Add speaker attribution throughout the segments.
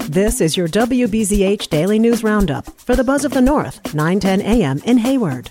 Speaker 1: This is your WBZH Daily News Roundup for the Buzz of the North, 9:10 a.m. in Hayward.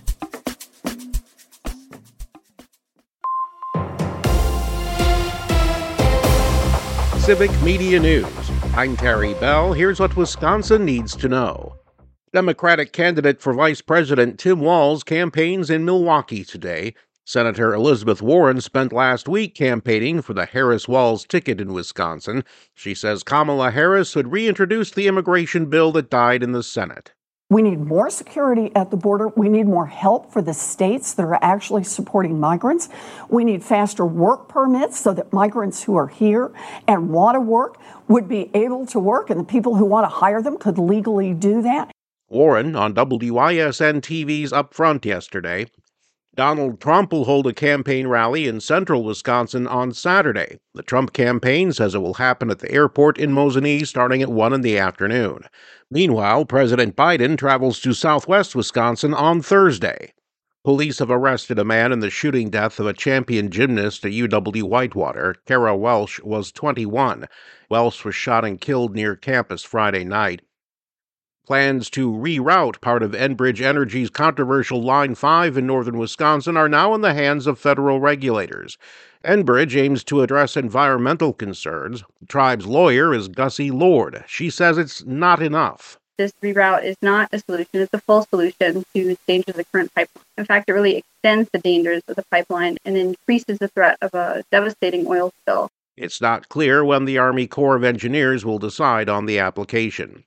Speaker 2: Civic Media News. I'm Terry Bell. Here's what Wisconsin needs to know. Democratic candidate for Vice President Tim Walz campaigns in Milwaukee today. Senator Elizabeth Warren spent last week campaigning for the Harris-Walz ticket in Wisconsin. She says Kamala Harris would reintroduce the immigration bill that died in the Senate.
Speaker 3: We need more security at the border. We need more help for the states that are actually supporting migrants. We need faster work permits so that migrants who are here and want to work would be able to work, and the people who want to hire them could legally do that.
Speaker 2: Warren on WYSN TV's Up Front yesterday. Donald Trump will hold a campaign rally in central Wisconsin on Saturday. The Trump campaign says it will happen at the airport in Mosinee starting at 1 in the afternoon. Meanwhile, President Biden travels to southwest Wisconsin on Thursday. Police have arrested a man in the shooting death of a champion gymnast at UW Whitewater. Kara Welsh was 21. Welsh was shot and killed near campus Friday night. Plans to reroute part of Enbridge Energy's controversial Line 5 in northern Wisconsin are now in the hands of federal regulators. Enbridge aims to address environmental concerns. The tribe's lawyer is Gussie Lord. She says it's not enough.
Speaker 4: This reroute is not a solution. It's a full solution to the dangers of the current pipeline. In fact, it really extends the dangers of the pipeline and increases the threat of a devastating oil spill.
Speaker 2: It's not clear when the Army Corps of Engineers will decide on the application.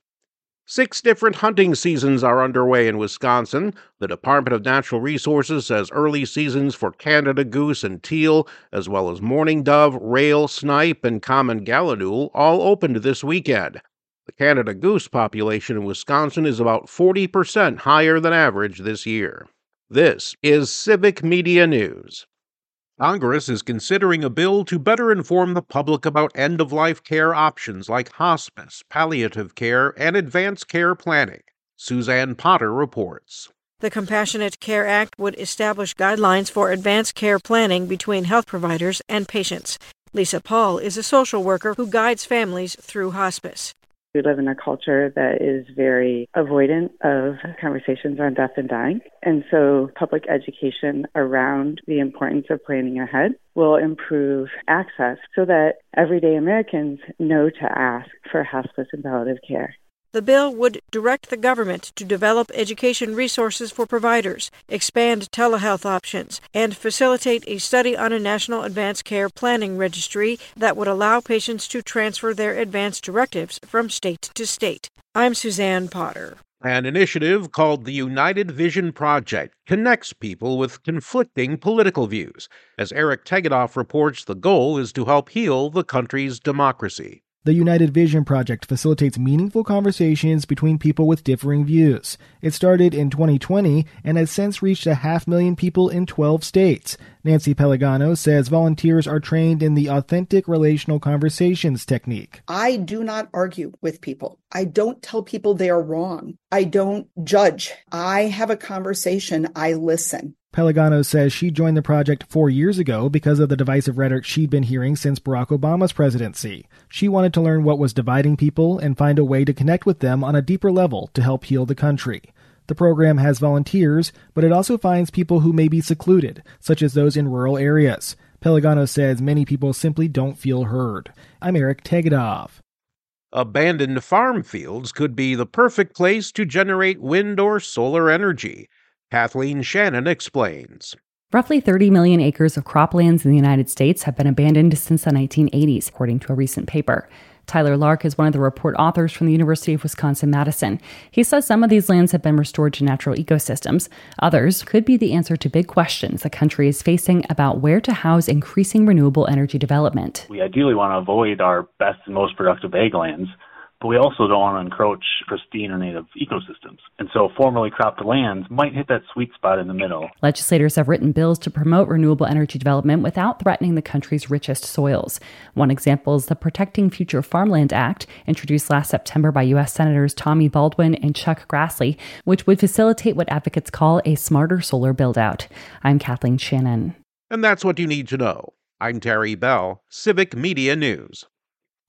Speaker 2: 6 different hunting seasons are underway in Wisconsin. The Department of Natural Resources says early seasons for Canada goose and teal, as well as mourning dove, rail, snipe, and common gallinule, all opened this weekend. The Canada goose population in Wisconsin is about 40% higher than average this year. This is Civic Media News. Congress is considering a bill to better inform the public about end-of-life care options like hospice, palliative care, and advanced care planning. Suzanne Potter reports.
Speaker 5: The Compassionate Care Act would establish guidelines for advanced care planning between health providers and patients. Lisa Paul is a social worker who guides families through hospice.
Speaker 6: We live in a culture that is very avoidant of conversations on death and dying. And so public education around the importance of planning ahead will improve access so that everyday Americans know to ask for hospice and palliative care.
Speaker 5: The bill would direct the government to develop education resources for providers, expand telehealth options, and facilitate a study on a national advanced care planning registry that would allow patients to transfer their advanced directives from state to state. I'm Suzanne Potter.
Speaker 2: An initiative called the United Vision Project connects people with conflicting political views. As Eric Tegedoff reports, the goal is to help heal the country's democracy.
Speaker 7: The United Vision Project facilitates meaningful conversations between people with differing views. It started in 2020 and has since reached 500,000 people in 12 states. Nancy Pellegano says volunteers are trained in the authentic relational conversations technique.
Speaker 8: I do not argue with people. I don't tell people they are wrong. I don't judge. I have a conversation. I listen.
Speaker 7: Pellegano says she joined the project 4 years ago because of the divisive rhetoric she'd been hearing since Barack Obama's presidency. She wanted to learn what was dividing people and find a way to connect with them on a deeper level to help heal the country. The program has volunteers, but it also finds people who may be secluded, such as those in rural areas. Pellegano says many people simply don't feel heard. I'm Eric Tegedoff.
Speaker 2: Abandoned farm fields could be the perfect place to generate wind or solar energy. Kathleen Shannon explains.
Speaker 9: Roughly 30 million acres of croplands in the United States have been abandoned since the 1980s, according to a recent paper. Tyler Lark is one of the report authors from the University of Wisconsin-Madison. He says some of these lands have been restored to natural ecosystems. Others could be the answer to big questions the country is facing about where to house increasing renewable energy development.
Speaker 10: We ideally want to avoid our best and most productive ag lands, but we also don't want to encroach pristine or native ecosystems. And so formerly cropped lands might hit that sweet spot in the middle.
Speaker 9: Legislators have written bills to promote renewable energy development without threatening the country's richest soils. One example is the Protecting Future Farmland Act, introduced last September by U.S. Senators Tommy Baldwin and Chuck Grassley, which would facilitate what advocates call a smarter solar build-out. I'm Kathleen Shannon.
Speaker 2: And that's what you need to know. I'm Terry Bell, Civic Media News.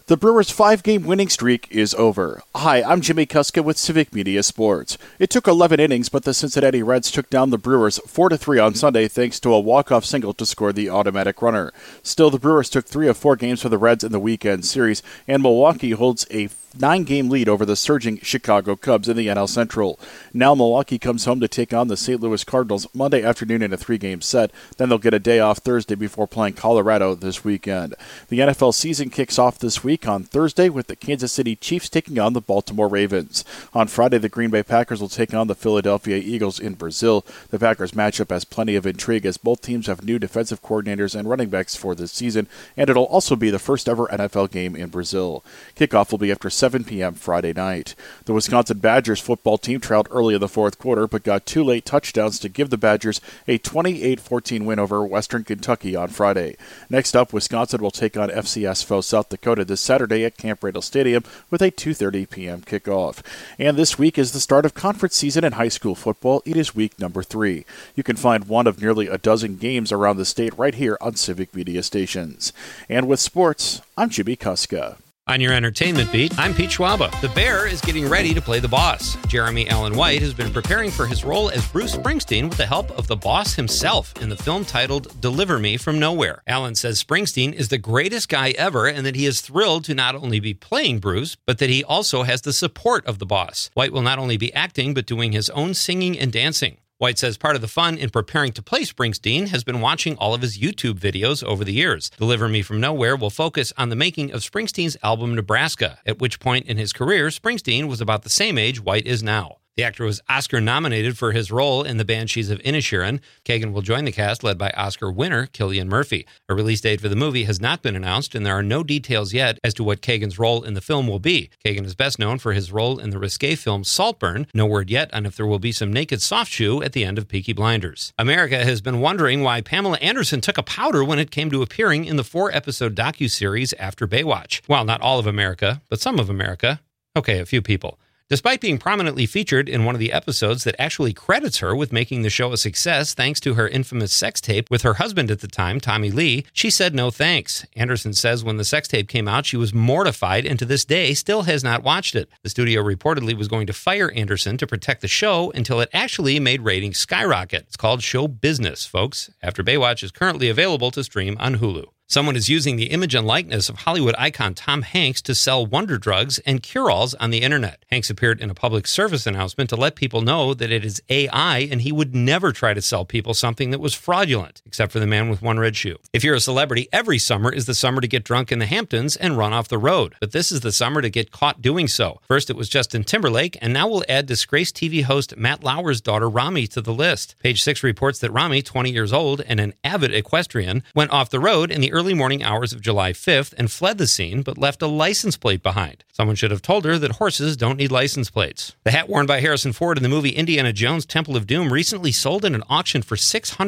Speaker 11: The Brewers' 5-game winning streak is over. Hi, I'm Jimmy Kuska with Civic Media Sports. It took 11 innings, but the Cincinnati Reds took down the Brewers 4-3 on Sunday thanks to a walk-off single to score the automatic runner. Still, the Brewers took 3 of 4 games for the Reds in the weekend series, and Milwaukee holds a 9-game lead over the surging Chicago Cubs in the NL Central. Now Milwaukee comes home to take on the St. Louis Cardinals Monday afternoon in a 3-game set. Then they'll get a day off Thursday before playing Colorado this weekend. The NFL season kicks off this week on Thursday with the Kansas City Chiefs taking on the Baltimore Ravens. On Friday, the Green Bay Packers will take on the Philadelphia Eagles in Brazil. The Packers matchup has plenty of intrigue as both teams have new defensive coordinators and running backs for this season, and it'll also be the first ever NFL game in Brazil. Kickoff will be after 7 p.m. Friday night. The Wisconsin Badgers football team trailed early in the fourth quarter, but got 2 late touchdowns to give the Badgers a 28-14 win over Western Kentucky on Friday. Next up, Wisconsin will take on FCS foe South Dakota this Saturday at Camp Randall Stadium with a 2:30 p.m. kickoff. And this week is the start of conference season in high school football. It is week number 3. You can find one of nearly a dozen games around the state right here on Civic Media stations. And with sports, I'm Jimmy Kuska.
Speaker 12: On your entertainment beat, I'm Pete Schwaba. The Bear is getting ready to play the boss. Jeremy Allen White has been preparing for his role as Bruce Springsteen with the help of the boss himself in the film titled Deliver Me from Nowhere. Allen says Springsteen is the greatest guy ever and that he is thrilled to not only be playing Bruce, but that he also has the support of the boss. White will not only be acting, but doing his own singing and dancing. White says part of the fun in preparing to play Springsteen has been watching all of his YouTube videos over the years. Deliver Me from Nowhere will focus on the making of Springsteen's album Nebraska, at which point in his career Springsteen was about the same age White is now. The actor was Oscar-nominated for his role in the Banshees of Inisherin. Kagan will join the cast led by Oscar winner Cillian Murphy. A release date for the movie has not been announced, and there are no details yet as to what Kagan's role in the film will be. Kagan is best known for his role in the risque film Saltburn. No word yet on if there will be some naked soft shoe at the end of Peaky Blinders. America has been wondering why Pamela Anderson took a powder when it came to appearing in the 4-episode docuseries After Baywatch. Well, not all of America, but some of America. Okay, a few people. Despite being prominently featured in one of the episodes that actually credits her with making the show a success thanks to her infamous sex tape with her husband at the time, Tommy Lee, she said no thanks. Anderson says when the sex tape came out, she was mortified and to this day still has not watched it. The studio reportedly was going to fire Anderson to protect the show until it actually made ratings skyrocket. It's called Show Business, folks. After Baywatch is currently available to stream on Hulu. Someone is using the image and likeness of Hollywood icon Tom Hanks to sell wonder drugs and cure-alls on the internet. Hanks appeared in a public service announcement to let people know that it is AI and he would never try to sell people something that was fraudulent, except for the man with one red shoe. If you're a celebrity, every summer is the summer to get drunk in the Hamptons and run off the road. But this is the summer to get caught doing so. First, it was Justin Timberlake, and now we'll add disgraced TV host Matt Lauer's daughter Rami to the list. Page 6 reports that Rami, 20 years old and an avid equestrian, went off the road in the early morning hours of July 5th and fled the scene but left a license plate behind. Someone should have told her that horses don't need license plates. The hat worn by Harrison Ford in the movie Indiana Jones Temple of Doom recently sold in an auction for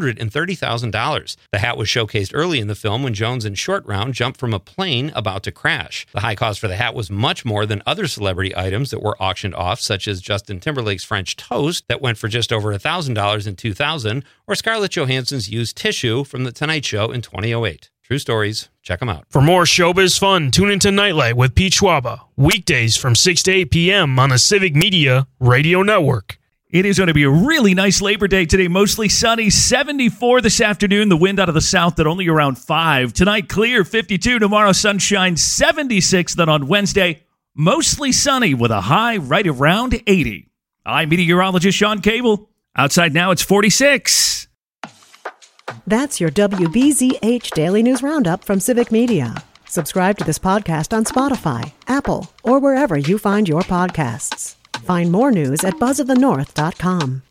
Speaker 12: $630,000. The hat was showcased early in the film when Jones and Short Round jumped from a plane about to crash. The high cost for the hat was much more than other celebrity items that were auctioned off, such as Justin Timberlake's French toast that went for just over $1,000 in 2000, or Scarlett Johansson's used tissue from The Tonight Show in 2008. True stories. Check them out.
Speaker 13: For more showbiz fun, tune into Nightlight with Pete Schwaba. Weekdays from 6 to 8 p.m. on the Civic Media Radio Network.
Speaker 14: It is going to be a really nice Labor Day today. Mostly sunny, 74 this afternoon. The wind out of the south at only around 5. Tonight, clear, 52. Tomorrow, sunshine, 76. Then on Wednesday, mostly sunny with a high right around 80. I'm meteorologist Sean Cable. Outside now, it's 46.
Speaker 1: That's your WBZH Daily News Roundup from Civic Media. Subscribe to this podcast on Spotify, Apple, or wherever you find your podcasts. Find more news at buzzofthenorth.com.